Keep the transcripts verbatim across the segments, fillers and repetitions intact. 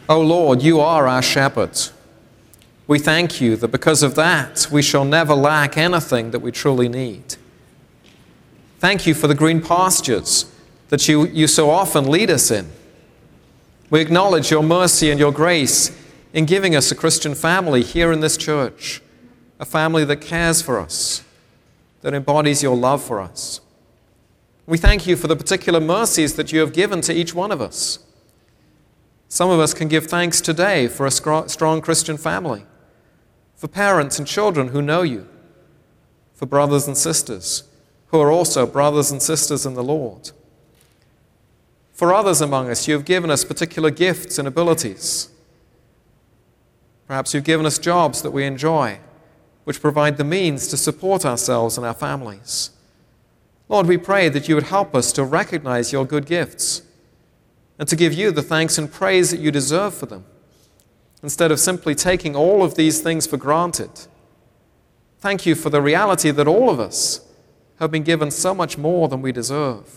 O Lord, you are our shepherd. We thank you that because of that, we shall never lack anything that we truly need. Thank you for the green pastures that you, you so often lead us in. We acknowledge your mercy and your grace in giving us a Christian family here in this church, a family that cares for us, that embodies your love for us. We thank you for the particular mercies that you have given to each one of us. Some of us can give thanks today for a strong Christian family, for parents and children who know you, for brothers and sisters who are also brothers and sisters in the Lord. For others among us, you have given us particular gifts and abilities. Perhaps you've given us jobs that we enjoy, which provide the means to support ourselves and our families. Lord, we pray that you would help us to recognize your good gifts and to give you the thanks and praise that you deserve for them, instead of simply taking all of these things for granted. Thank you for the reality that all of us have been given so much more than we deserve.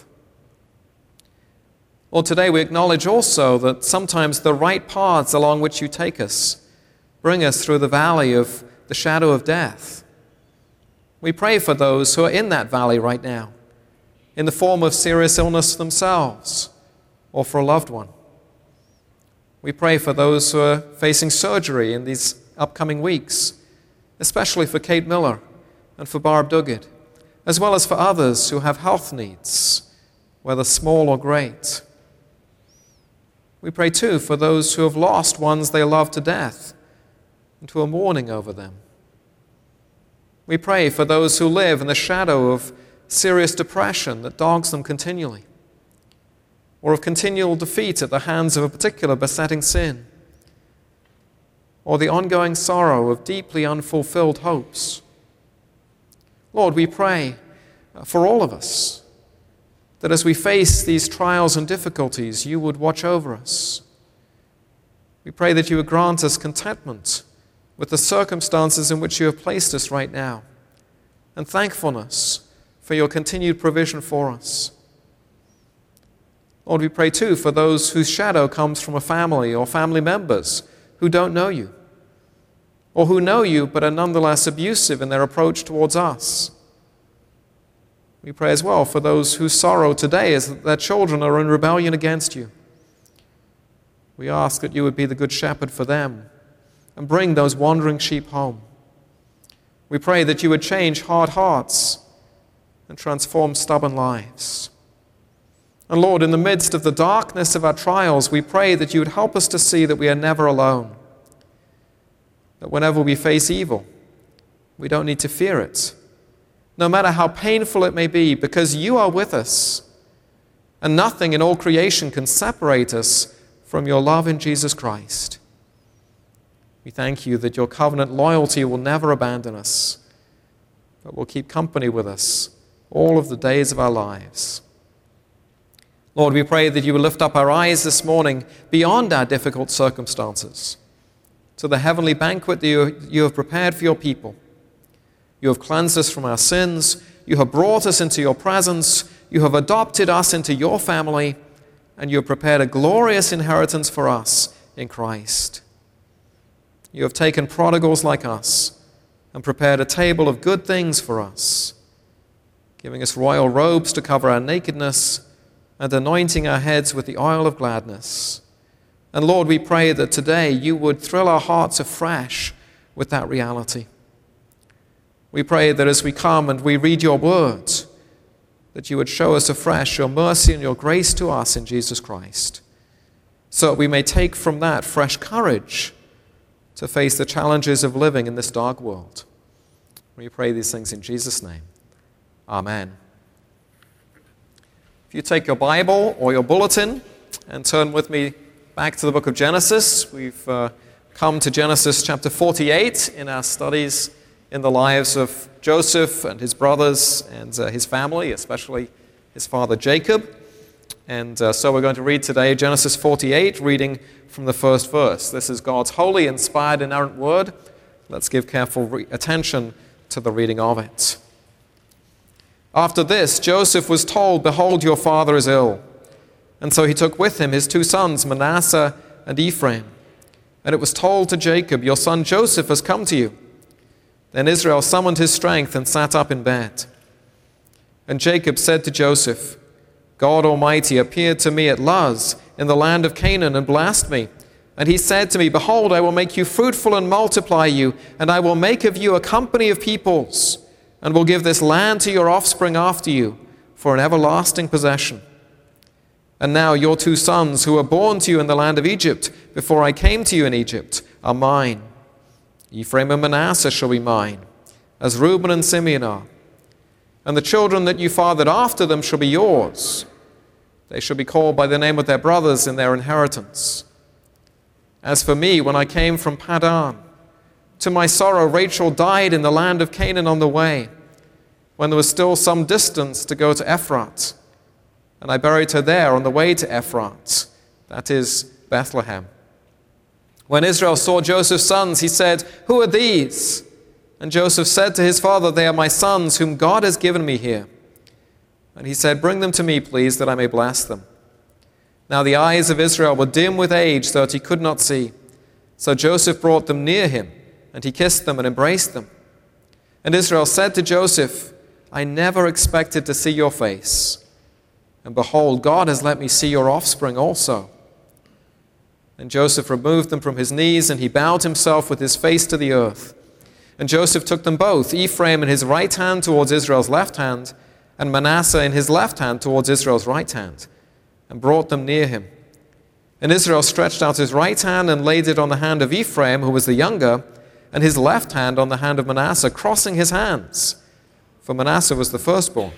Lord, today we acknowledge also that sometimes the right paths along which you take us bring us through the valley of the shadow of death. We pray for those who are in that valley right now, in the form of serious illness themselves or for a loved one. We pray for those who are facing surgery in these upcoming weeks, especially for Kate Miller and for Barb Duguid, as well as for others who have health needs, whether small or great. We pray too for those who have lost ones they love to death and who are mourning over them. We pray for those who live in the shadow of serious depression that dogs them continually, or of continual defeat at the hands of a particular besetting sin, or the ongoing sorrow of deeply unfulfilled hopes. Lord, we pray for all of us that as we face these trials and difficulties, you would watch over us. We pray that you would grant us contentment with the circumstances in which you have placed us right now, and thankfulness for your continued provision for us. Lord, we pray too for those whose shadow comes from a family or family members who don't know you, or who know you but are nonetheless abusive in their approach towards us. We pray as well for those whose sorrow today is that their children are in rebellion against you. We ask that you would be the good shepherd for them and bring those wandering sheep home. We pray that you would change hard hearts and transform stubborn lives. And Lord, in the midst of the darkness of our trials, we pray that you would help us to see that we are never alone, that whenever we face evil, we don't need to fear it, no matter how painful it may be, because you are with us, and nothing in all creation can separate us from your love in Jesus Christ. We thank you that your covenant loyalty will never abandon us, but will keep company with us all of the days of our lives. Lord, we pray that you will lift up our eyes this morning beyond our difficult circumstances to the heavenly banquet that you, you have prepared for your people. You have cleansed us from our sins. You have brought us into your presence. You have adopted us into your family, and you have prepared a glorious inheritance for us in Christ. You have taken prodigals like us and prepared a table of good things for us, giving us royal robes to cover our nakedness and anointing our heads with the oil of gladness. And Lord, we pray that today you would thrill our hearts afresh with that reality. We pray that as we come and we read your word, that you would show us afresh your mercy and your grace to us in Jesus Christ, so that we may take from that fresh courage to face the challenges of living in this dark world. We pray these things in Jesus' name. Amen. If you take your Bible or your bulletin and turn with me back to the book of Genesis, we've uh, come to Genesis chapter forty-eight in our studies in the lives of Joseph and his brothers and uh, his family, especially his father Jacob. And uh, so we're going to read today Genesis forty-eight, reading from the first verse. This is God's holy, inspired, inerrant word. Let's give careful re- attention to the reading of it. After this, Joseph was told, "Behold, your father is ill." And so he took with him his two sons, Manasseh and Ephraim, And it was told to Jacob, your son Joseph has come to you. Then Israel summoned his strength and sat up in bed. And Jacob said to Joseph, God Almighty appeared to me at Luz in the land of Canaan and blessed me. And he said to me, behold, I will make you fruitful and multiply you, and I will make of you a company of peoples, and will give this land to your offspring after you for an everlasting possession. And now your two sons, who were born to you in the land of Egypt, before I came to you in Egypt, are mine. Ephraim and Manasseh shall be mine, as Reuben and Simeon are. And the children that you fathered after them shall be yours. They shall be called by the name of their brothers in their inheritance. As for me, when I came from Paddan, to my sorrow Rachel died in the land of Canaan on the way, when there was still some distance to go to Ephrat. And I buried her there on the way to Ephrat, that is, Bethlehem. When Israel saw Joseph's sons, he said, who are these? And Joseph said to his father, they are my sons, whom God has given me here. And he said, bring them to me, please, that I may bless them. Now the eyes of Israel were dim with age, so that he could not see. So Joseph brought them near him, and he kissed them and embraced them. And Israel said to Joseph, I never expected to see your face. And behold, God has let me see your offspring also. And Joseph removed them from his knees, and he bowed himself with his face to the earth. And Joseph took them both, Ephraim in his right hand towards Israel's left hand, and Manasseh in his left hand towards Israel's right hand, and brought them near him. And Israel stretched out his right hand and laid it on the hand of Ephraim, who was the younger, and his left hand on the hand of Manasseh, crossing his hands, for Manasseh was the firstborn.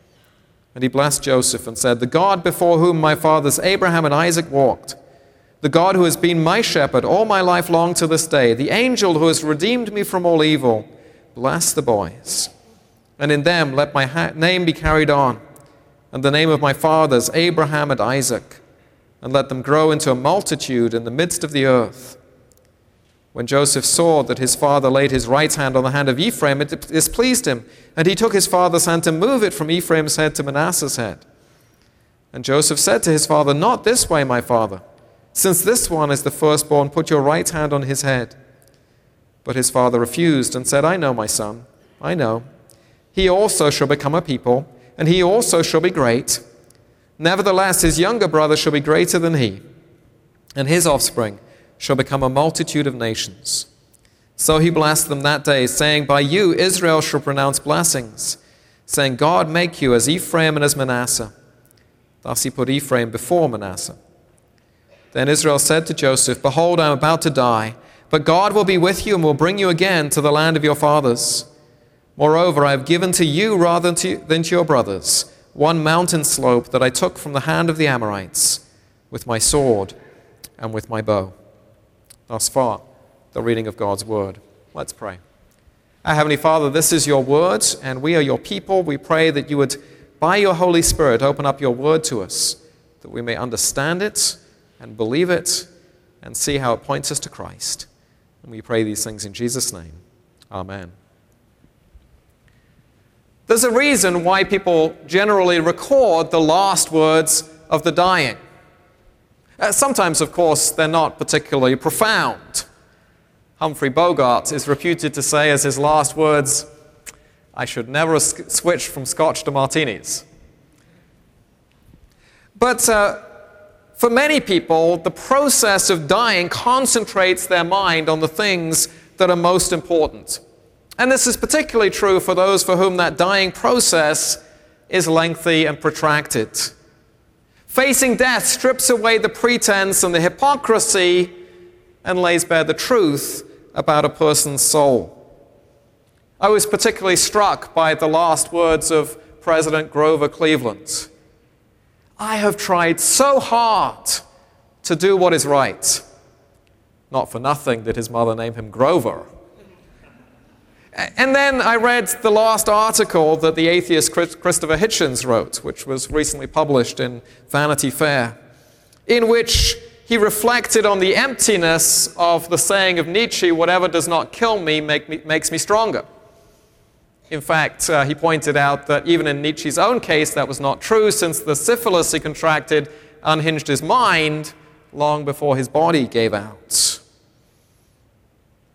And he blessed Joseph and said, the God before whom my fathers Abraham and Isaac walked, the God who has been my shepherd all my life long to this day, the angel who has redeemed me from all evil, bless the boys. And in them let my ha- name be carried on, and the name of my fathers, Abraham and Isaac, and let them grow into a multitude in the midst of the earth. When Joseph saw that his father laid his right hand on the hand of Ephraim, it displeased him, and he took his father's hand to move it from Ephraim's head to Manasseh's head. And Joseph said to his father, not this way, my father. Since this one is the firstborn, put your right hand on his head. But his father refused and said, I know, my son, I know. He also shall become a people, and he also shall be great. Nevertheless, his younger brother shall be greater than he, and his offspring shall become a multitude of nations. So he blessed them that day, saying, by you Israel shall pronounce blessings, saying, God make you as Ephraim and as Manasseh. Thus he put Ephraim before Manasseh. Then Israel said to Joseph, behold, I am about to die, but God will be with you and will bring you again to the land of your fathers. Moreover, I have given to you rather than to your brothers one mountain slope that I took from the hand of the Amorites with my sword and with my bow. Thus far, the reading of God's word. Let's pray. Our Heavenly Father, this is your word, and we are your people. We pray that you would, by your Holy Spirit, open up your word to us, that we may understand it and believe it and see how it points us to Christ. And we pray these things in Jesus' name. Amen. There's a reason why people generally record the last words of the dying. Uh, sometimes, of course, they're not particularly profound. Humphrey Bogart is reputed to say as his last words, I should never have switched from scotch to martinis. But uh, for many people, the process of dying concentrates their mind on the things that are most important. And this is particularly true for those for whom that dying process is lengthy and protracted. Facing death strips away the pretense and the hypocrisy and lays bare the truth about a person's soul. I was particularly struck by the last words of President Grover Cleveland. I have tried so hard to do what is right. Not for nothing did his mother name him Grover. And then I read the last article that the atheist Christopher Hitchens wrote, which was recently published in Vanity Fair, in which he reflected on the emptiness of the saying of Nietzsche, whatever does not kill me, make me makes me stronger. In fact, uh, he pointed out that even in Nietzsche's own case, that was not true, since the syphilis he contracted unhinged his mind long before his body gave out.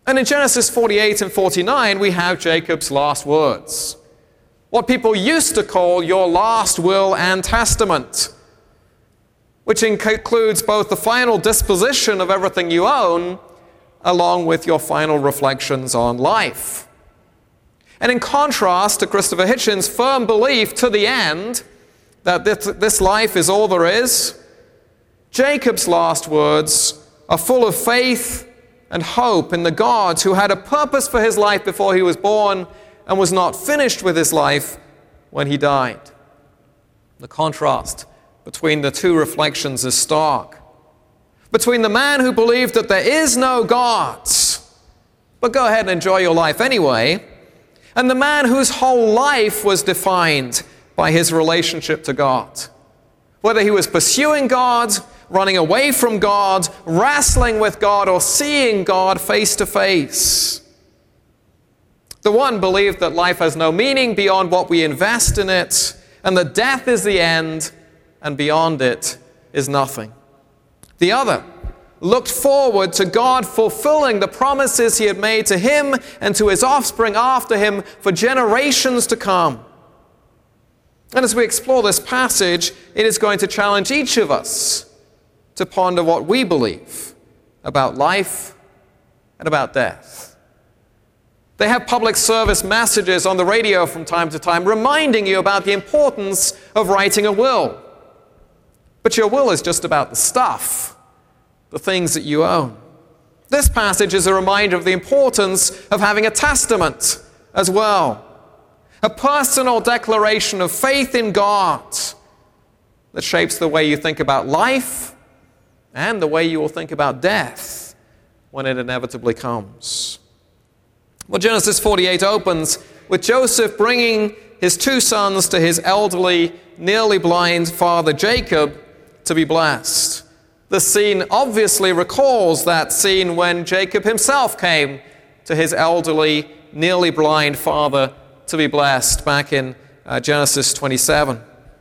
And in Genesis forty-eight and forty-nine, we have Jacob's last words. What people used to call your last will and testament, which includes both the final disposition of everything you own, along with your final reflections on life. And in contrast to Christopher Hitchens' firm belief to the end that this, this life is all there is, Jacob's last words are full of faith and hope in the God who had a purpose for his life before he was born and was not finished with his life when he died. The contrast between the two reflections is stark. Between the man who believed that there is no God, but go ahead and enjoy your life anyway, and the man whose whole life was defined by his relationship to God. Whether he was pursuing God, running away from God, wrestling with God, or seeing God face to face. The one believed that life has no meaning beyond what we invest in it, and that death is the end, and beyond it is nothing. The other looked forward to God fulfilling the promises he had made to him and to his offspring after him for generations to come. And as we explore this passage, it is going to challenge each of us to ponder what we believe about life and about death. They have public service messages on the radio from time to time reminding you about the importance of writing a will. But your will is just about the stuff, the things that you own. This passage is a reminder of the importance of having a testament as well. A personal declaration of faith in God that shapes the way you think about life and the way you will think about death when it inevitably comes. Well, Genesis forty-eight opens with Joseph bringing his two sons to his elderly, nearly blind father Jacob to be blessed. The scene obviously recalls that scene when Jacob himself came to his elderly, nearly blind father to be blessed back in uh, Genesis twenty-seven.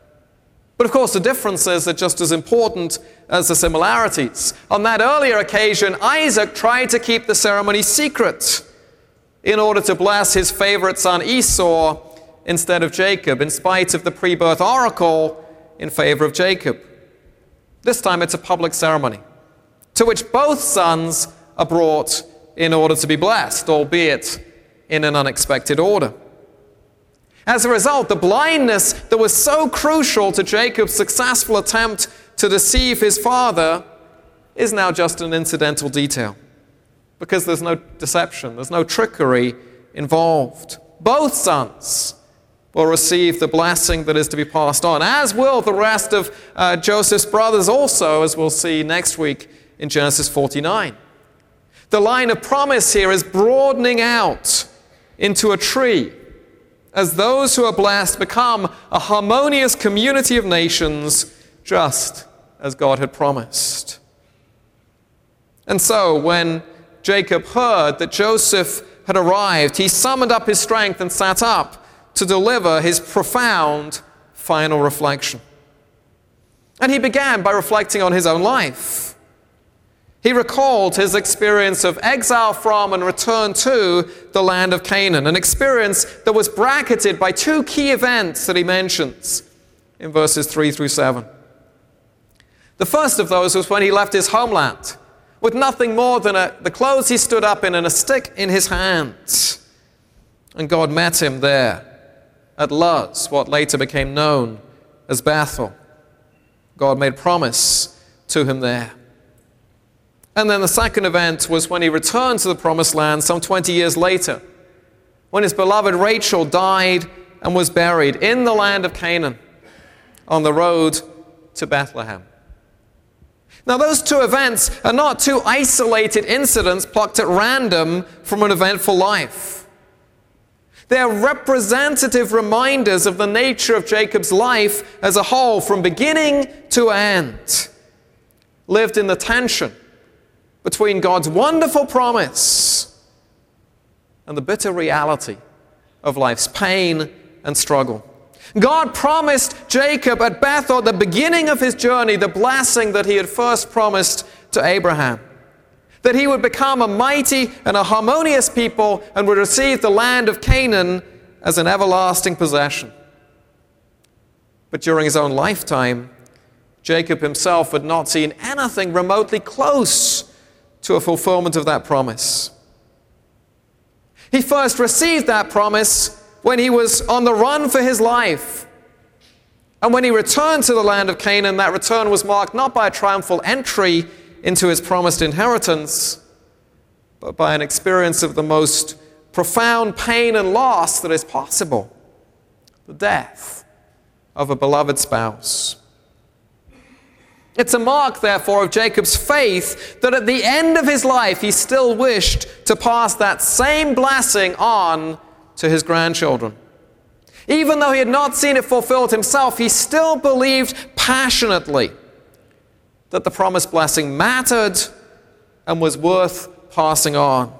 But of course the differences are just as important as the similarities. On that earlier occasion, Isaac tried to keep the ceremony secret in order to bless his favorite son Esau instead of Jacob, in spite of the pre-birth oracle in favor of Jacob. This time it's a public ceremony to which both sons are brought in order to be blessed, albeit in an unexpected order. As a result, the blindness that was so crucial to Jacob's successful attempt to deceive his father is now just an incidental detail, because there's no deception, there's no trickery involved. Both sons will receive the blessing that is to be passed on, as will the rest of uh, Joseph's brothers also, as we'll see next week in Genesis forty-nine. The line of promise here is broadening out into a tree, as those who are blessed become a harmonious community of nations, just as God had promised. And so, when Jacob heard that Joseph had arrived, he summoned up his strength and sat up to deliver his profound final reflection. And he began by reflecting on his own life. He recalled his experience of exile from and return to the land of Canaan, an experience that was bracketed by two key events that he mentions in verses three through seven. The first of those was when he left his homeland with nothing more than a, the clothes he stood up in and a stick in his hand. And God met him there at Luz, what later became known as Bethel. God made promise to him there. And then the second event was when he returned to the promised land some twenty years later, when his beloved Rachel died and was buried in the land of Canaan on the road to Bethlehem. Now, those two events are not two isolated incidents plucked at random from an eventful life. They are representative reminders of the nature of Jacob's life as a whole, from beginning to end, lived in the tension between God's wonderful promise and the bitter reality of life's pain and struggle. God promised Jacob at Bethel at the beginning of his journey the blessing that he had first promised to Abraham. that he would become a mighty and a harmonious people and would receive the land of Canaan as an everlasting possession. But during his own lifetime, Jacob himself had not seen anything remotely close to a fulfillment of that promise. He first received that promise when he was on the run for his life. And when he returned to the land of Canaan, that return was marked not by a triumphal entry into his promised inheritance, but by an experience of the most profound pain and loss that is possible, the death of a beloved spouse. It's a mark, therefore, of Jacob's faith that at the end of his life he still wished to pass that same blessing on to his grandchildren. Even though he had not seen it fulfilled himself, he still believed passionately that the promised blessing mattered and was worth passing on.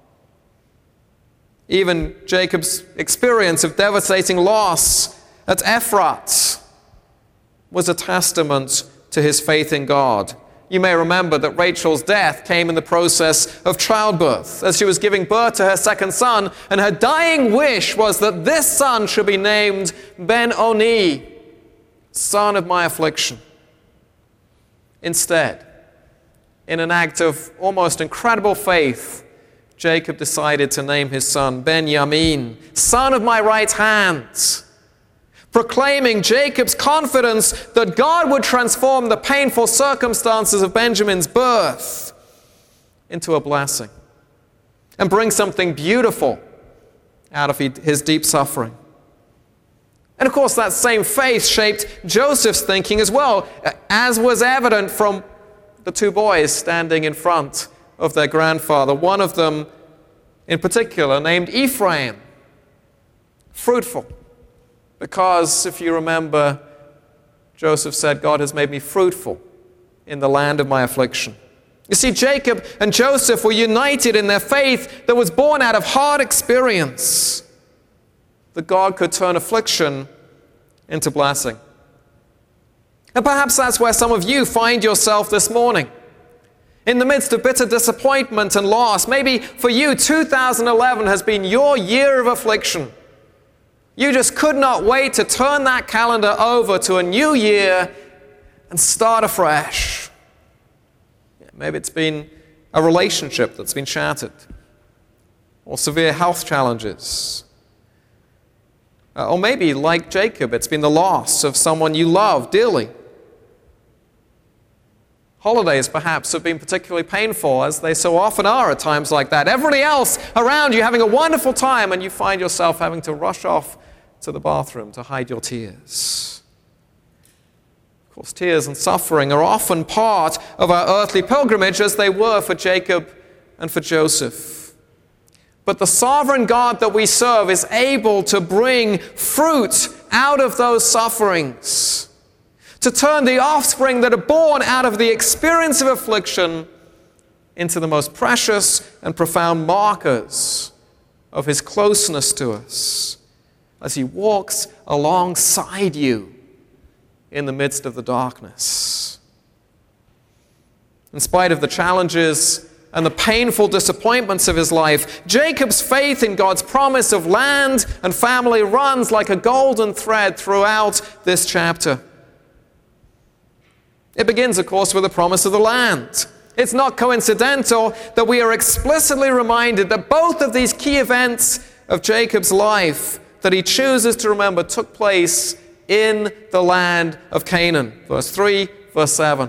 Even Jacob's experience of devastating loss at Ephrat was a testament to his faith in God. You may remember that Rachel's death came in the process of childbirth, as she was giving birth to her second son, and her dying wish was that this son should be named Ben-Oni, son of my affliction. Instead, in an act of almost incredible faith, Jacob decided to name his son Benjamin, son of my right hand, proclaiming Jacob's confidence that God would transform the painful circumstances of Benjamin's birth into a blessing and bring something beautiful out of his deep suffering. And of course, that same faith shaped Joseph's thinking as well, as was evident from the two boys standing in front of their grandfather, one of them in particular named Ephraim, fruitful. Because, if you remember, Joseph said, God has made me fruitful in the land of my affliction. You see, Jacob and Joseph were united in their faith that was born out of hard experience, that God could turn affliction into blessing. And perhaps that's where some of you find yourself this morning. In the midst of bitter disappointment and loss, maybe for you, two thousand eleven has been your year of affliction. You just could not wait to turn that calendar over to a new year and start afresh. Maybe it's been a relationship that's been shattered, or severe health challenges. Uh, or maybe, like Jacob, it's been the loss of someone you love dearly. Holidays, perhaps, have been particularly painful, as they so often are at times like that. Everybody else around you having a wonderful time, and you find yourself having to rush off to the bathroom to hide your tears. Of course, tears and suffering are often part of our earthly pilgrimage, as they were for Jacob and for Joseph. But the sovereign God that we serve is able to bring fruit out of those sufferings, to turn the offspring that are born out of the experience of affliction into the most precious and profound markers of his closeness to us, as he walks alongside you in the midst of the darkness. In spite of the challenges and the painful disappointments of his life, Jacob's faith in God's promise of land and family runs like a golden thread throughout this chapter. It begins, of course, with the promise of the land. It's not coincidental that we are explicitly reminded that both of these key events of Jacob's life that he chooses to remember took place in the land of Canaan. Verse three, verse seven.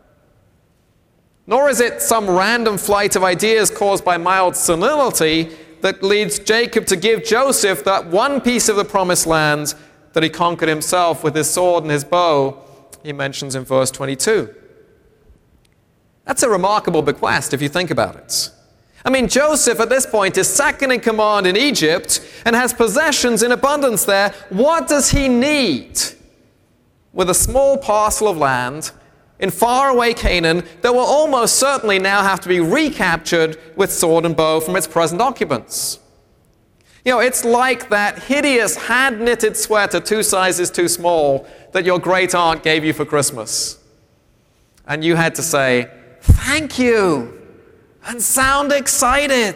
Nor is it some random flight of ideas caused by mild senility that leads Jacob to give Joseph that one piece of the promised land that he conquered himself with his sword and his bow, he mentions in verse twenty-two. That's a remarkable bequest if you think about it. I mean, Joseph at this point is second in command in Egypt and has possessions in abundance there. What does he need with a small parcel of land in faraway Canaan that will almost certainly now have to be recaptured with sword and bow from its present occupants? You know, it's like that hideous hand-knitted sweater two sizes too small that your great aunt gave you for Christmas. And you had to say, "Thank you. and sound excited.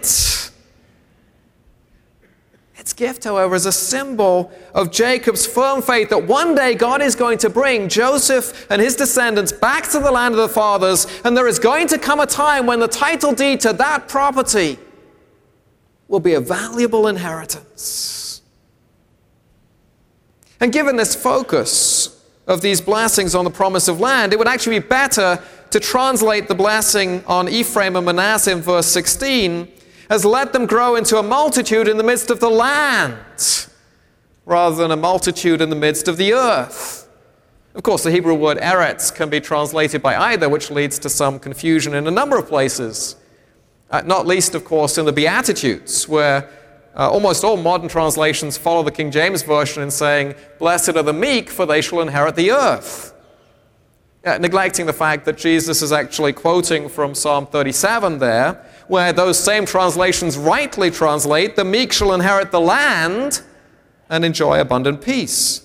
Its gift, however, is a symbol of Jacob's firm faith that one day God is going to bring Joseph and his descendants back to the land of the fathers, and there is going to come a time when the title deed to that property will be a valuable inheritance. And given this focus of these blessings on the promise of land, it would actually be better to translate the blessing on Ephraim and Manasseh in verse sixteen as let them grow into a multitude in the midst of the land, rather than a multitude in the midst of the earth. Of course, the Hebrew word eretz can be translated by either, which leads to some confusion in a number of places, uh, not least, of course, in the Beatitudes, where uh, almost all modern translations follow the King James Version in saying, "Blessed are the meek, for they shall inherit the earth," uh, neglecting the fact that Jesus is actually quoting from Psalm thirty-seven there, where those same translations rightly translate, "The meek shall inherit the land and enjoy abundant peace."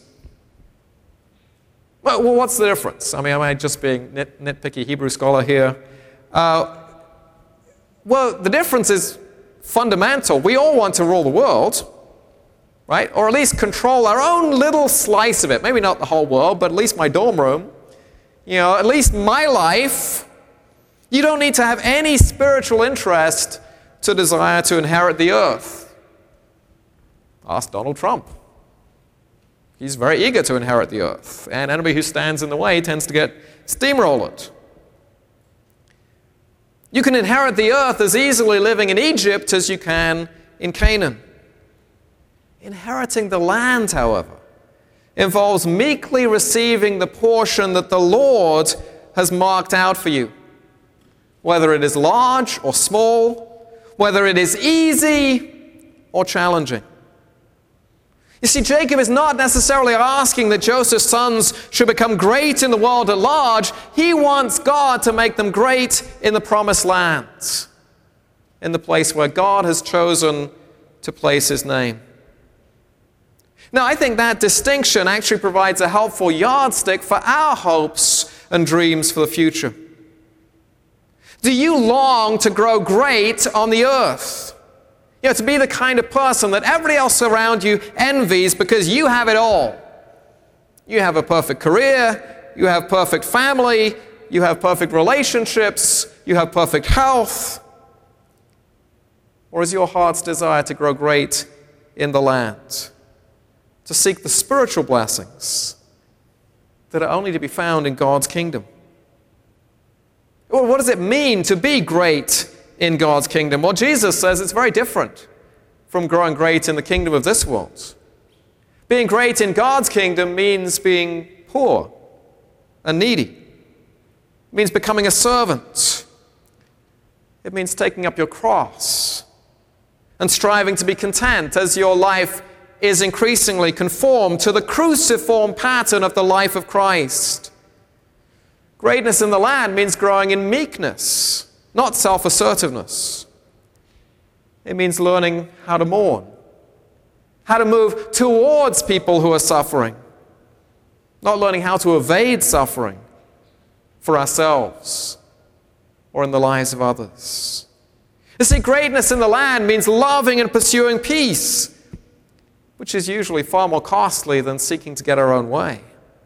Well, what's the difference? I mean, am I just being nit- nitpicky Hebrew scholar here? Uh, well, the difference is fundamental. We all want to rule the world, right? Or at least control our own little slice of it. Maybe not the whole world, but at least my dorm room. You know, at least my life. You don't need to have any spiritual interest to desire to inherit the earth. Ask Donald Trump. He's very eager to inherit the earth, and anybody who stands in the way tends to get steamrolled. You can inherit the earth as easily living in Egypt as you can in Canaan. Inheriting the land, however, involves meekly receiving the portion that the Lord has marked out for you. Whether it is large or small, whether it is easy or challenging. You see, Jacob is not necessarily asking that Joseph's sons should become great in the world at large. He wants God to make them great in the promised land, in the place where God has chosen to place his name. Now, I think that distinction actually provides a helpful yardstick for our hopes and dreams for the future. Do you long to grow great on the earth? You know, to be the kind of person that everybody else around you envies because you have it all. You have a perfect career, you have perfect family, you have perfect relationships, you have perfect health. Or is your heart's desire to grow great in the land? To seek the spiritual blessings that are only to be found in God's kingdom? Well, what does it mean to be great in God's kingdom? Well, Jesus says it's very different from growing great in the kingdom of this world. Being great in God's kingdom means being poor and needy. It means becoming a servant. It means taking up your cross and striving to be content as your life is increasingly conformed to the cruciform pattern of the life of Christ. Greatness in the land means growing in meekness, not self-assertiveness. It means learning how to mourn, how to move towards people who are suffering, not learning how to evade suffering for ourselves or in the lives of others. You see, greatness in the land means loving and pursuing peace, which is usually far more costly than seeking to get our own way.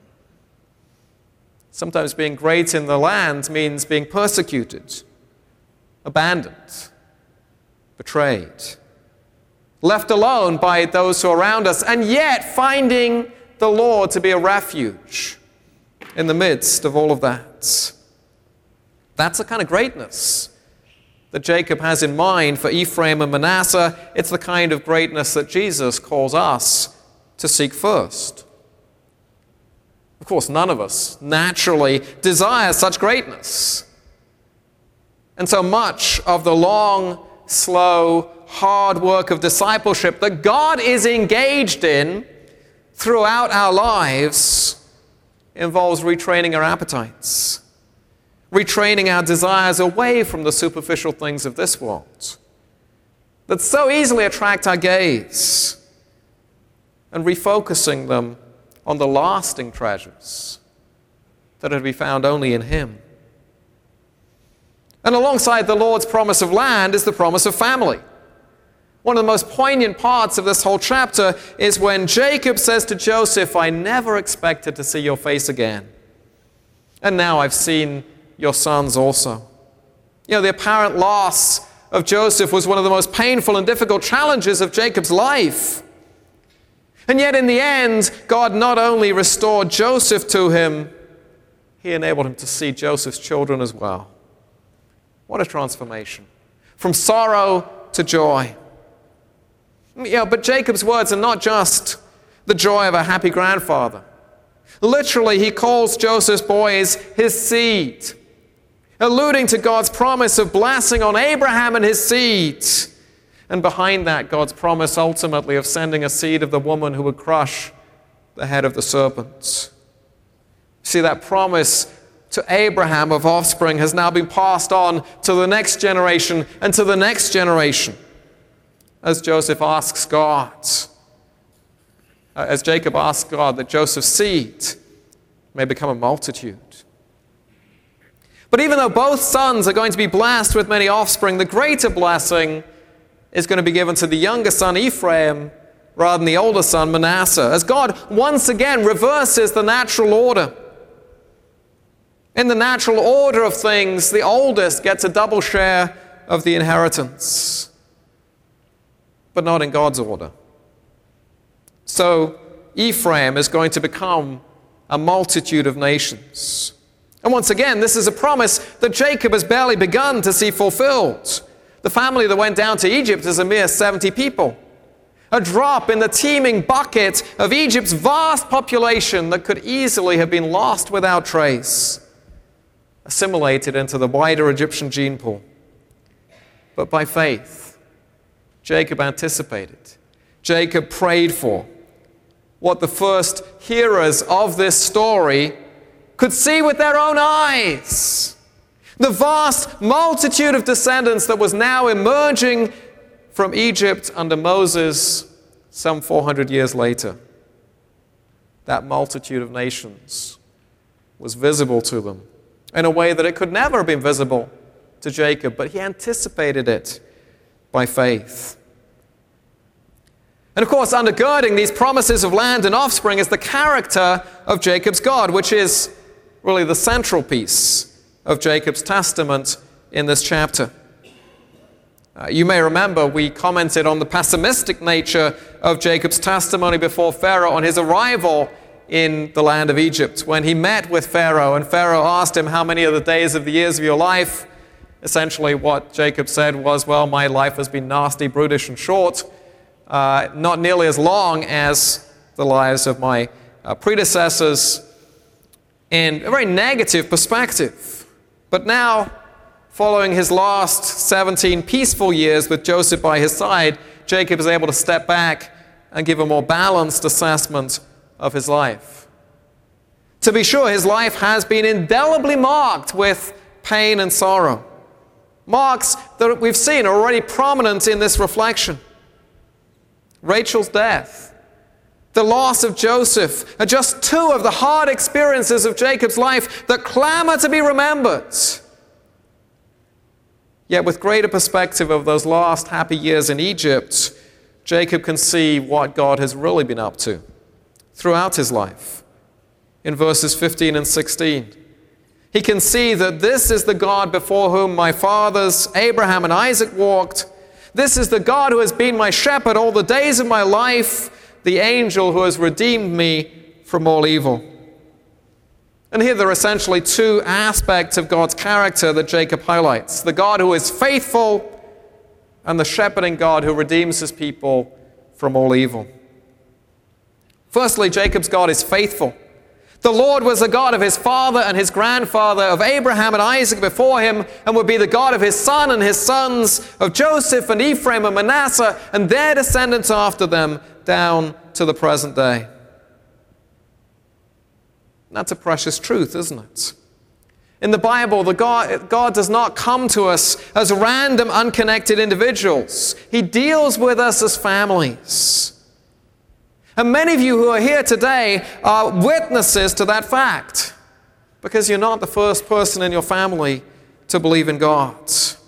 Sometimes being great in the land means being persecuted, abandoned, betrayed, left alone by those who are around us, and yet finding the Lord to be a refuge in the midst of all of that. That's the kind of greatness that Jacob has in mind for Ephraim and Manasseh. It's the kind of greatness that Jesus calls us to seek first. Of course, none of us naturally desire such greatness. And so much of the long, slow, hard work of discipleship that God is engaged in throughout our lives involves retraining our appetites, retraining our desires away from the superficial things of this world that so easily attract our gaze, and refocusing them on the lasting treasures that are to be found only in Him. And alongside the Lord's promise of land is the promise of family. One of the most poignant parts of this whole chapter is when Jacob says to Joseph, I never expected to see your face again. And now I've seen your sons also. You know, the apparent loss of Joseph was one of the most painful and difficult challenges of Jacob's life. And yet in the end, God not only restored Joseph to him, he enabled him to see Joseph's children as well. What a transformation. From sorrow to joy. Yeah, but Jacob's words are not just the joy of a happy grandfather. Literally, he calls Joseph's boys his seed, alluding to God's promise of blessing on Abraham and his seed. And behind that, God's promise ultimately of sending a seed of the woman who would crush the head of the serpent. See, that promise to Abraham of offspring has now been passed on to the next generation and to the next generation. As Joseph asks God, as Jacob asks God that Joseph's seed may become a multitude. But even though both sons are going to be blessed with many offspring, the greater blessing is going to be given to the younger son Ephraim rather than the older son Manasseh, as God once again reverses the natural order. In the natural order of things, the oldest gets a double share of the inheritance, but not in God's order. So Ephraim is going to become a multitude of nations. And once again, this is a promise that Jacob has barely begun to see fulfilled. The family that went down to Egypt is a mere seventy people. A drop in the teeming bucket of Egypt's vast population that could easily have been lost without trace, assimilated into the wider Egyptian gene pool. But by faith, Jacob anticipated, Jacob prayed for what the first hearers of this story could see with their own eyes. The vast multitude of descendants that was now emerging from Egypt under Moses some four hundred years later. That multitude of nations was visible to them in a way that it could never have been visible to Jacob, but he anticipated it by faith. And of course, undergirding these promises of land and offspring is the character of Jacob's God, which is really the central piece of Jacob's testament in this chapter. Uh, you may remember we commented on the pessimistic nature of Jacob's testimony before Pharaoh on his arrival in the land of Egypt. When he met with Pharaoh and Pharaoh asked him, how many of the days of the years of your life? Essentially what Jacob said was, well, my life has been nasty, brutish, and short. Uh, not nearly as long as the lives of my uh, predecessors, in a very negative perspective. But now, following his last seventeen peaceful years with Joseph by his side, Jacob is able to step back and give a more balanced assessment of his life. To be sure, his life has been indelibly marked with pain and sorrow. Marks that we've seen are already prominent in this reflection. Rachel's death, the loss of Joseph, are just two of the hard experiences of Jacob's life that clamor to be remembered. Yet with greater perspective of those last happy years in Egypt, Jacob can see what God has really been up to throughout his life. In verses fifteen and sixteen, he can see that this is the God before whom my fathers Abraham and Isaac walked. This is the God who has been my shepherd all the days of my life, the angel who has redeemed me from all evil. And here there are essentially two aspects of God's character that Jacob highlights. The God who is faithful and the shepherding God who redeems his people from all evil. Firstly, Jacob's God is faithful. The Lord was the God of his father and his grandfather, of Abraham and Isaac before him, and would be the God of his son and his sons, of Joseph and Ephraim and Manasseh, and their descendants after them, down to the present day. That's a precious truth, isn't it? In the Bible, the God, God does not come to us as random, unconnected individuals. He deals with us as families. And many of you who are here today are witnesses to that fact, because you're not the first person in your family to believe in God.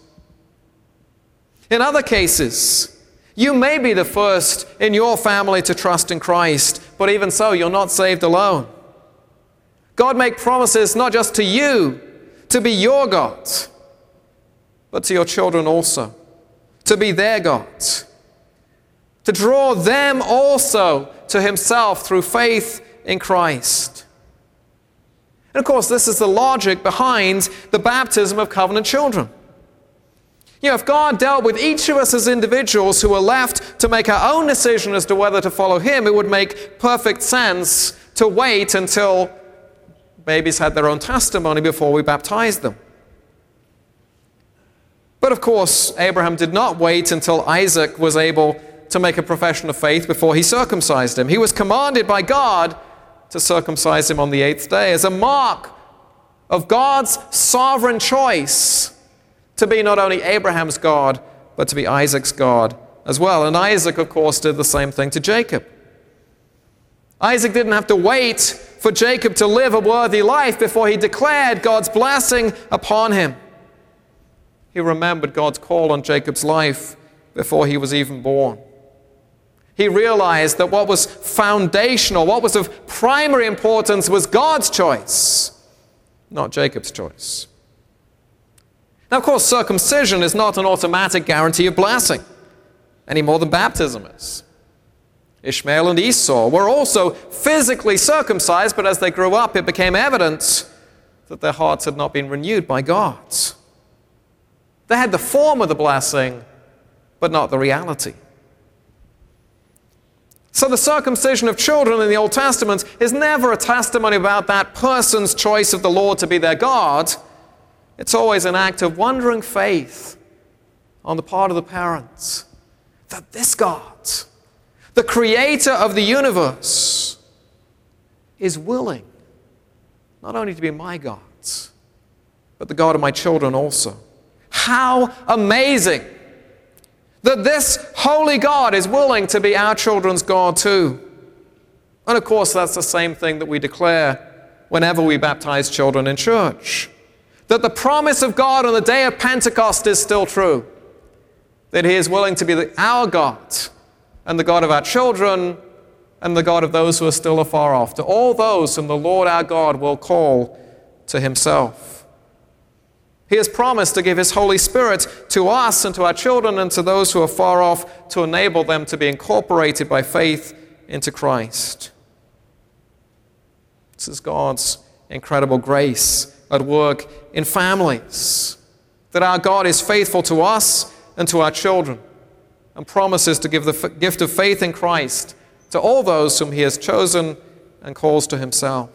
In other cases, you may be the first in your family to trust in Christ, but even so, you're not saved alone. God makes promises not just to you to be your God, but to your children also, to be their God, to draw them also to himself through faith in Christ. And of course, this is the logic behind the baptism of covenant children. You know, if God dealt with each of us as individuals who were left to make our own decision as to whether to follow him, it would make perfect sense to wait until babies had their own testimony before we baptized them. But of course, Abraham did not wait until Isaac was able to make a profession of faith before he circumcised him. He was commanded by God to circumcise him on the eighth day as a mark of God's sovereign choice to be not only Abraham's God, but to be Isaac's God as well. And Isaac, of course, did the same thing to Jacob. Isaac didn't have to wait for Jacob to live a worthy life before he declared God's blessing upon him. He remembered God's call on Jacob's life before he was even born. He realized that what was foundational, what was of primary importance, was God's choice, not Jacob's choice. Now, of course, circumcision is not an automatic guarantee of blessing, any more than baptism is. Ishmael and Esau were also physically circumcised, but as they grew up, it became evident that their hearts had not been renewed by God. They had the form of the blessing, but not the reality. So the circumcision of children in the Old Testament is never a testimony about that person's choice of the Lord to be their God. It's always an act of wondering faith on the part of the parents that this God, the creator of the universe, is willing not only to be my God, but the God of my children also. How amazing that this holy God is willing to be our children's God too. And of course, that's the same thing that we declare whenever we baptize children in church. That the promise of God on the day of Pentecost is still true. That he is willing to be the, our God, and the God of our children, and the God of those who are still afar off, to all those whom the Lord our God will call to himself. He has promised to give his Holy Spirit to us and to our children and to those who are far off to enable them to be incorporated by faith into Christ. This is God's incredible grace at work in families, that our God is faithful to us and to our children and promises to give the f- gift of faith in Christ to all those whom he has chosen and calls to himself.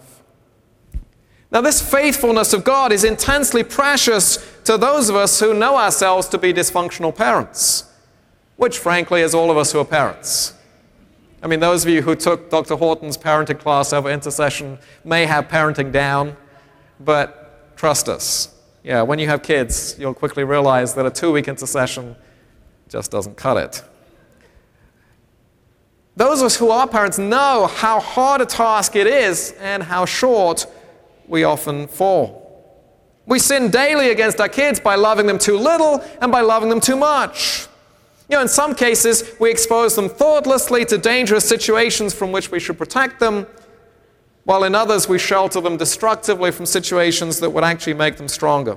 Now, this faithfulness of God is intensely precious to those of us who know ourselves to be dysfunctional parents, which, frankly, is all of us who are parents. I mean, those of you who took Doctor Horton's parenting class over intercession may have parenting down, but trust us, yeah, when you have kids, you'll quickly realize that a two-week intercession just doesn't cut it. Those of us who are parents know how hard a task it is and how short we often fall. We sin daily against our kids by loving them too little and by loving them too much. You know, in some cases, we expose them thoughtlessly to dangerous situations from which we should protect them, while in others we shelter them destructively from situations that would actually make them stronger.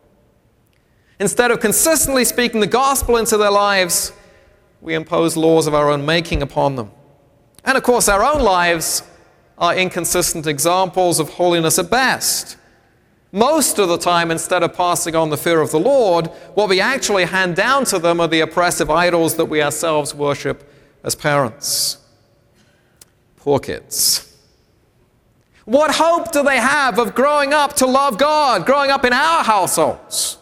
Instead of consistently speaking the gospel into their lives, we impose laws of our own making upon them. And of course, our own lives are inconsistent examples of holiness at best. Most of the time, instead of passing on the fear of the Lord, what we actually hand down to them are the oppressive idols that we ourselves worship as parents. Poor kids. What hope do they have of growing up to love God, growing up in our households?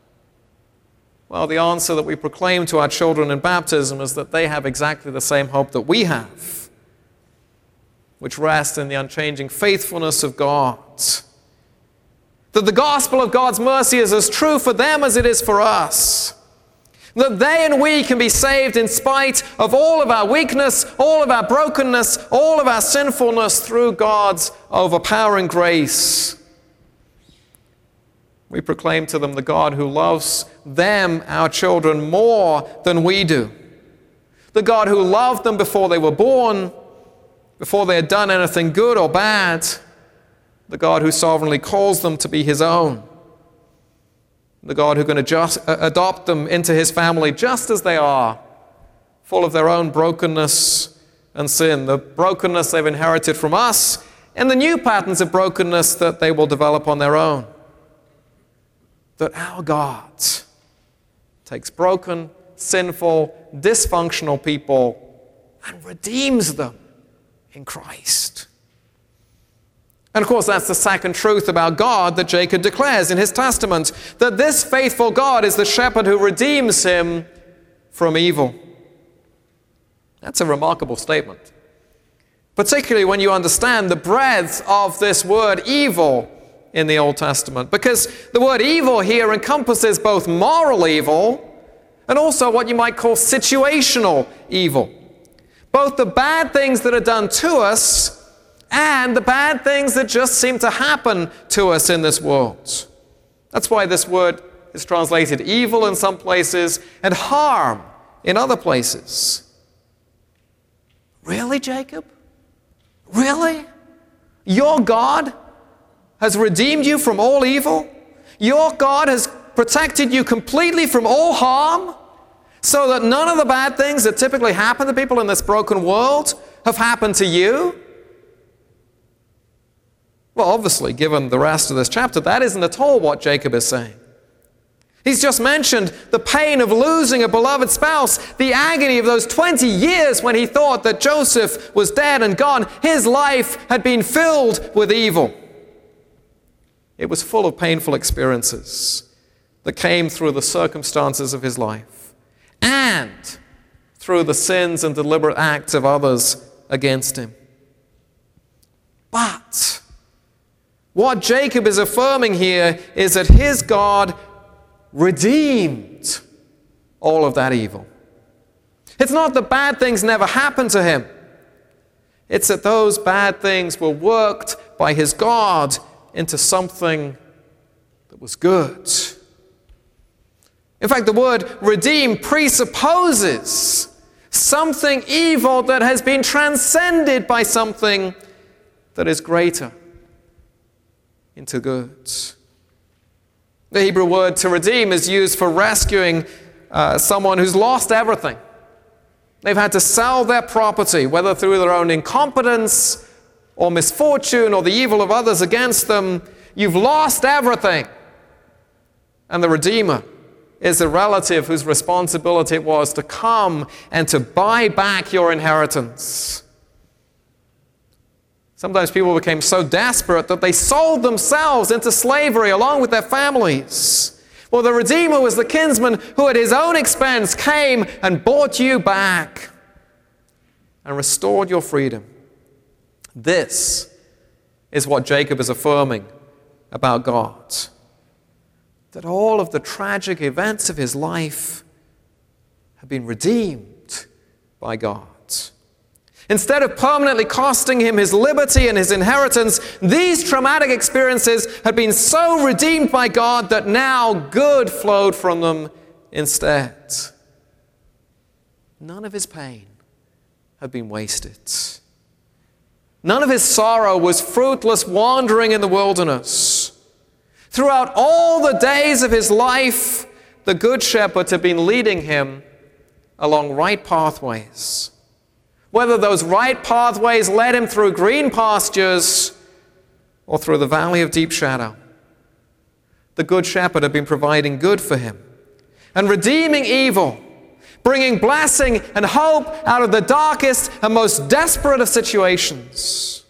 Well, the answer that we proclaim to our children in baptism is that they have exactly the same hope that we have, which rests in the unchanging faithfulness of God. That the gospel of God's mercy is as true for them as it is for us. That they and we can be saved in spite of all of our weakness, all of our brokenness, all of our sinfulness through God's overpowering grace. We proclaim to them the God who loves them, our children, more than we do. The God who loved them before they were born, before they had done anything good or bad. The God who sovereignly calls them to be his own. The God who can adjust, uh, adopt them into his family just as they are, full of their own brokenness and sin, the brokenness they've inherited from us, and the new patterns of brokenness that they will develop on their own. That our God takes broken, sinful, dysfunctional people and redeems them in Christ. And of course, that's the second truth about God that Jacob declares in his testament, that this faithful God is the shepherd who redeems him from evil. That's a remarkable statement, particularly when you understand the breadth of this word evil in the Old Testament, because the word evil here encompasses both moral evil and also what you might call situational evil. Both the bad things that are done to us and the bad things that just seem to happen to us in this world. That's why this word is translated evil in some places and harm in other places. Really, Jacob? Really? Your God has redeemed you from all evil? Your God has protected you completely from all harm, so that none of the bad things that typically happen to people in this broken world have happened to you? Well, obviously, given the rest of this chapter, that isn't at all what Jacob is saying. He's just mentioned the pain of losing a beloved spouse, the agony of those twenty years when he thought that Joseph was dead and gone. His life had been filled with evil. It was full of painful experiences that came through the circumstances of his life and through the sins and deliberate acts of others against him. But what Jacob is affirming here is that his God redeemed all of that evil. It's not that bad things never happened to him. It's that those bad things were worked by his God into something that was good. In fact, the word redeem presupposes something evil that has been transcended by something that is greater into good. The Hebrew word to redeem is used for rescuing uh, someone who's lost everything. They've had to sell their property, whether through their own incompetence or misfortune or the evil of others against them. You've lost everything. And the Redeemer is the relative whose responsibility it was to come and to buy back your inheritance. Sometimes people became so desperate that they sold themselves into slavery along with their families. Well, the Redeemer was the kinsman who at his own expense came and bought you back and restored your freedom. This is what Jacob is affirming about God. That all of the tragic events of his life have been redeemed by God. Instead of permanently costing him his liberty and his inheritance, these traumatic experiences had been so redeemed by God that now good flowed from them instead. None of his pain had been wasted. None of his sorrow was fruitless wandering in the wilderness. Throughout all the days of his life, the Good Shepherd had been leading him along right pathways. Whether those right pathways led him through green pastures or through the valley of deep shadow, the Good Shepherd had been providing good for him and redeeming evil, bringing blessing and hope out of the darkest and most desperate of situations.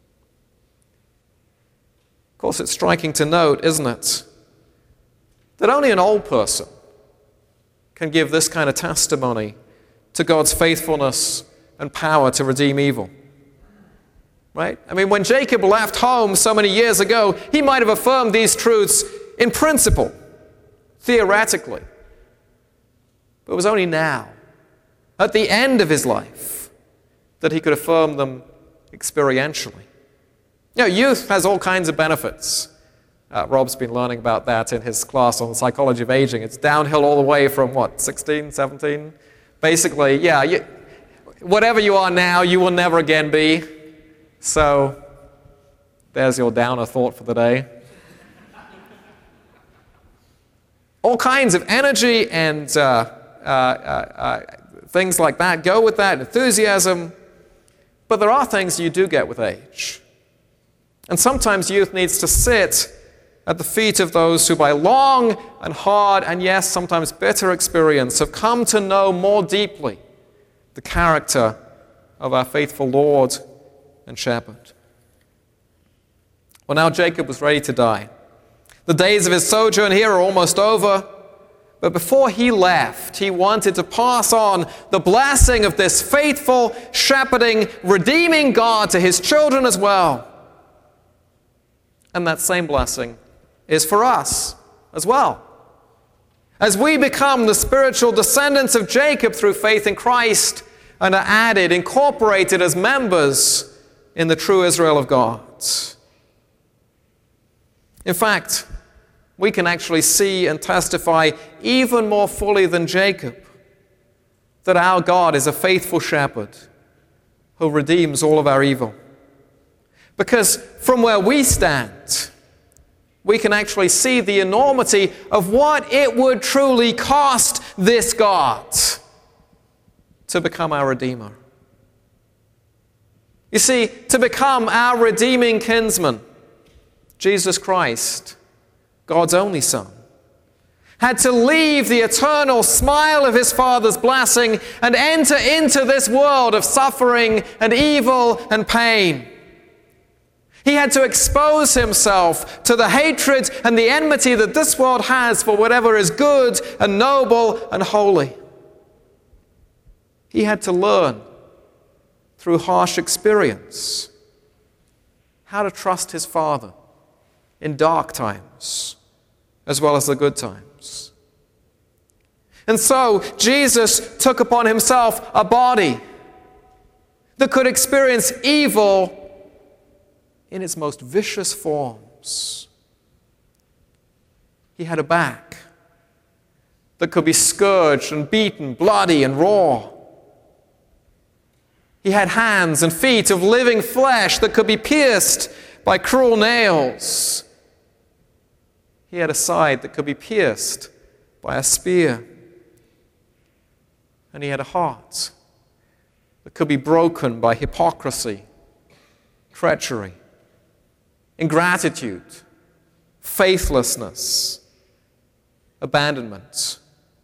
Of course, it's striking to note, isn't it, that only an old person can give this kind of testimony to God's faithfulness and power to redeem evil. Right? I mean, when Jacob left home so many years ago, he might have affirmed these truths in principle, theoretically. But it was only now, at the end of his life, that he could affirm them experientially. You know, youth has all kinds of benefits. Uh, Rob's been learning about that in his class on the psychology of aging. It's downhill all the way from, what, sixteen, seventeen? Basically, yeah, you, whatever you are now, you will never again be. So, there's your downer thought for the day. All kinds of energy and uh, uh, uh, uh, things like that go with that, enthusiasm. But there are things you do get with age. And sometimes youth needs to sit at the feet of those who by long and hard and yes, sometimes bitter experience have come to know more deeply the character of our faithful Lord and Shepherd. Well, now Jacob was ready to die. The days of his sojourn here are almost over. But before he left, he wanted to pass on the blessing of this faithful, shepherding, redeeming God to his children as well. And that same blessing is for us as well. As we become the spiritual descendants of Jacob through faith in Christ and are added, incorporated as members in the true Israel of God. In fact, we can actually see and testify even more fully than Jacob that our God is a faithful shepherd who redeems all of our evil. Because from where we stand, we can actually see the enormity of what it would truly cost this God to become our Redeemer. You see, to become our redeeming kinsman, Jesus Christ, God's only Son, had to leave the eternal smile of his Father's blessing and enter into this world of suffering and evil and pain. He had to expose himself to the hatred and the enmity that this world has for whatever is good and noble and holy. He had to learn through harsh experience how to trust his Father in dark times as well as the good times. And so Jesus took upon himself a body that could experience evil in its most vicious forms. He had a back that could be scourged and beaten, bloody and raw. He had hands and feet of living flesh that could be pierced by cruel nails. He had a side that could be pierced by a spear. And he had a heart that could be broken by hypocrisy, treachery, ingratitude, faithlessness, abandonment.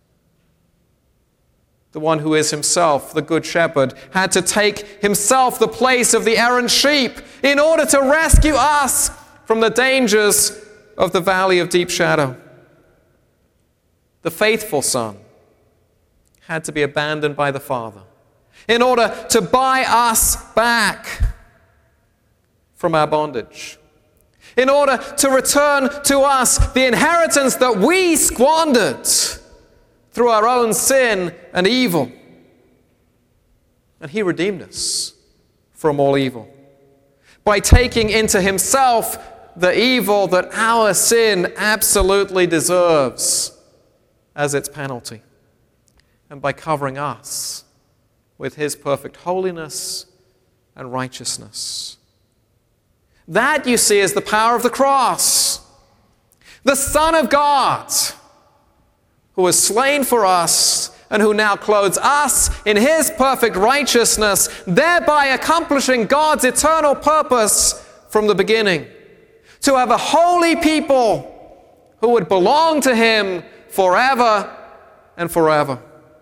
The one who is himself the good shepherd had to take himself the place of the errant sheep in order to rescue us from the dangers of the valley of deep shadow. The faithful Son had to be abandoned by the Father in order to buy us back from our bondage, in order to return to us the inheritance that we squandered through our own sin and evil. And he redeemed us from all evil by taking into himself the evil that our sin absolutely deserves as its penalty, and by covering us with his perfect holiness and righteousness. That, you see, is the power of the cross. The Son of God, who was slain for us and who now clothes us in his perfect righteousness, thereby accomplishing God's eternal purpose from the beginning, to have a holy people who would belong to him forever and forever. Do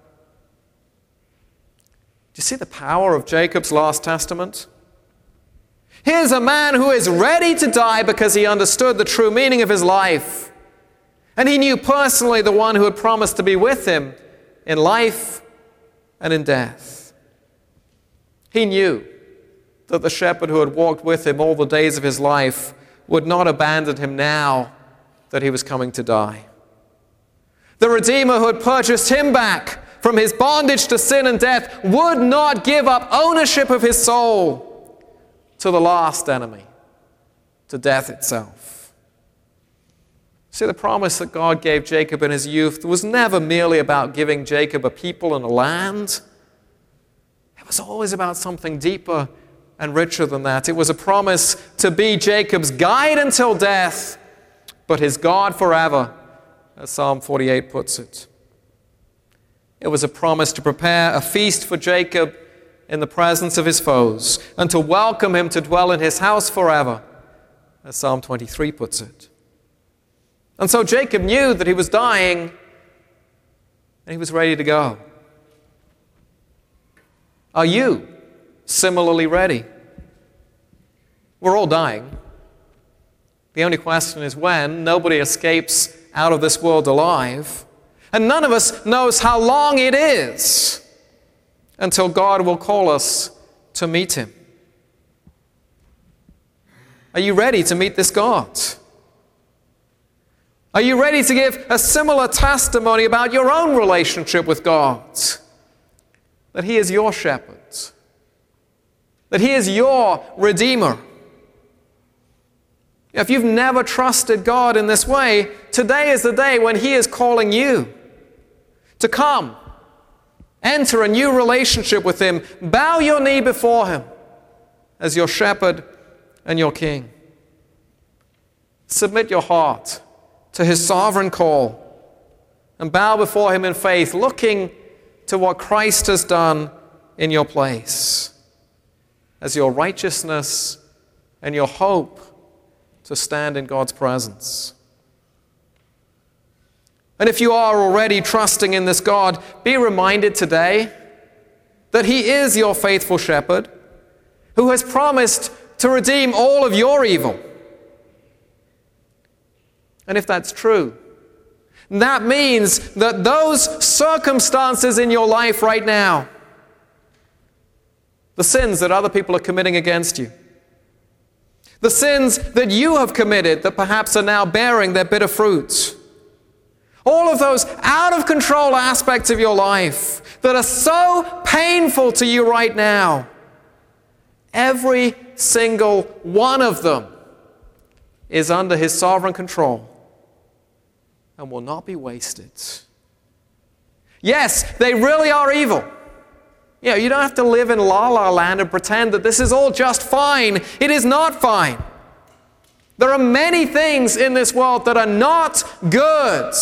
you see the power of Jacob's last testament? Here's a man who is ready to die because he understood the true meaning of his life. And he knew personally the one who had promised to be with him in life and in death. He knew that the shepherd who had walked with him all the days of his life would not abandon him now that he was coming to die. The Redeemer who had purchased him back from his bondage to sin and death would not give up ownership of his soul to the last enemy, to death itself. See, the promise that God gave Jacob in his youth was never merely about giving Jacob a people and a land. It was always about something deeper and richer than that. It was a promise to be Jacob's guide until death, but his God forever, as Psalm forty-eight puts it. It was a promise to prepare a feast for Jacob in the presence of his foes, and to welcome him to dwell in his house forever, as Psalm twenty-three puts it. And so Jacob knew that he was dying, and he was ready to go. Are you similarly ready? We're all dying. The only question is when. Nobody escapes out of this world alive. And none of us knows how long it is until God will call us to meet him. Are you ready to meet this God? Are you ready to give a similar testimony about your own relationship with God? That he is your shepherd. That he is your Redeemer. If you've never trusted God in this way, today is the day when he is calling you to come, enter a new relationship with him, bow your knee before him as your shepherd and your king. Submit your heart to his sovereign call and bow before him in faith, looking to what Christ has done in your place as your righteousness and your hope to stand in God's presence. And if you are already trusting in this God, be reminded today that he is your faithful shepherd who has promised to redeem all of your evil. And if that's true, that means that those circumstances in your life right now, the sins that other people are committing against you, the sins that you have committed that perhaps are now bearing their bitter fruits, all of those out of control aspects of your life that are so painful to you right now, every single one of them is under his sovereign control and will not be wasted. Yes, they really are evil. You know, you don't have to live in la la land and pretend that this is all just fine. It is not fine. There are many things in this world that are not good.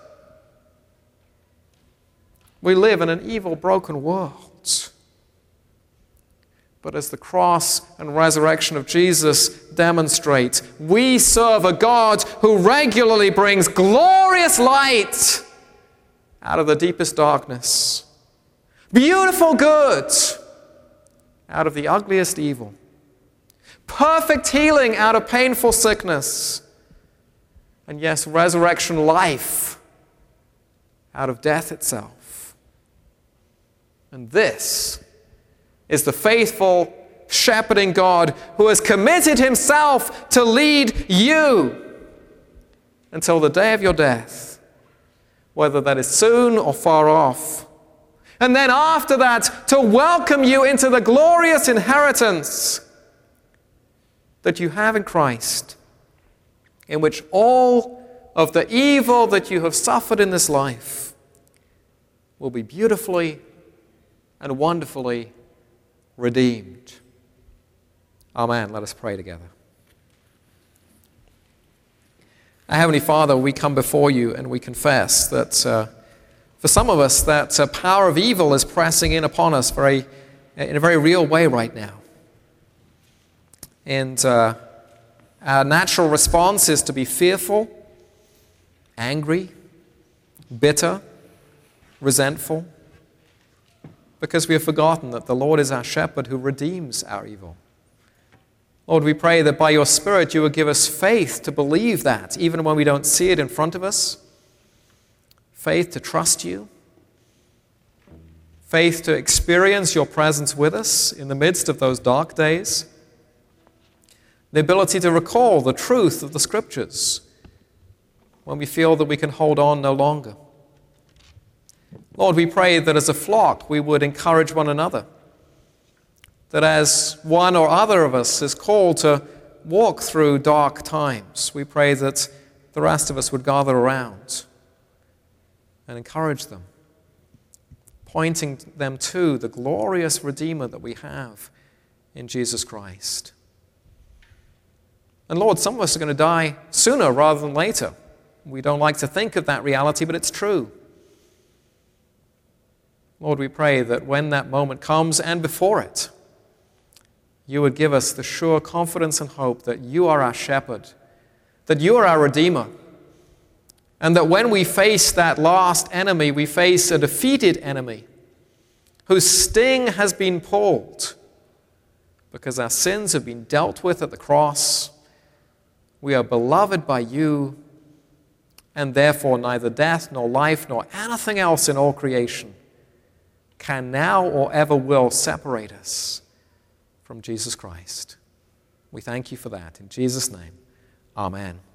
We live in an evil, broken world. But as the cross and resurrection of Jesus demonstrate, we serve a God who regularly brings glorious light out of the deepest darkness. Beautiful good out of the ugliest evil. Perfect healing out of painful sickness. And yes, resurrection life out of death itself. And this is the faithful shepherding God who has committed himself to lead you until the day of your death, whether that is soon or far off. And then after that, to welcome you into the glorious inheritance that you have in Christ, in which all of the evil that you have suffered in this life will be beautifully and wonderfully redeemed. Amen. Let us pray together. Our Heavenly Father, we come before you and we confess that uh, for some of us, that uh, power of evil is pressing in upon us very, in a very real way right now. And uh, our natural response is to be fearful, angry, bitter, resentful, because we have forgotten that the Lord is our shepherd who redeems our evil. Lord, we pray that by your Spirit you will give us faith to believe that, even when we don't see it in front of us. Faith to trust you. Faith to experience your presence with us in the midst of those dark days. The ability to recall the truth of the Scriptures when we feel that we can hold on no longer. Lord, we pray that as a flock we would encourage one another. That as one or other of us is called to walk through dark times, we pray that the rest of us would gather around and encourage them, pointing them to the glorious Redeemer that we have in Jesus Christ. And Lord, some of us are going to die sooner rather than later. We don't like to think of that reality, but it's true. Lord, we pray that when that moment comes and before it, you would give us the sure confidence and hope that you are our shepherd, that you are our Redeemer, and that when we face that last enemy, we face a defeated enemy whose sting has been pulled because our sins have been dealt with at the cross. We are beloved by you, and therefore neither death nor life nor anything else in all creation can now or ever will separate us from Jesus Christ. We thank you for that. In Jesus' name, amen.